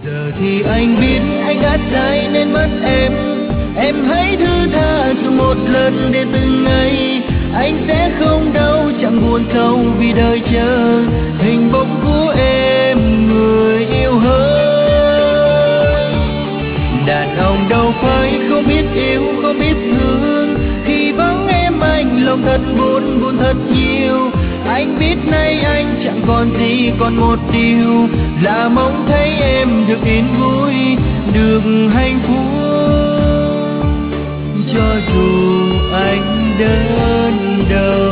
Giờ thì anh biết anh đã sai nên mất em hãy thứ tha cho một lần để từng ngày anh sẽ không đau chẳng buồn sâu vì đời chờ hình bóng của em người yêu hỡi. Đàn ông đâu phải không biết yêu không biết thương, khi vắng em anh lòng thật buồn buồn thật nhiều. Anh biết nay anh chẳng còn gì, còn một điều là mong thấy em được yên vui, được hạnh phúc. Cho dù anh đơn đau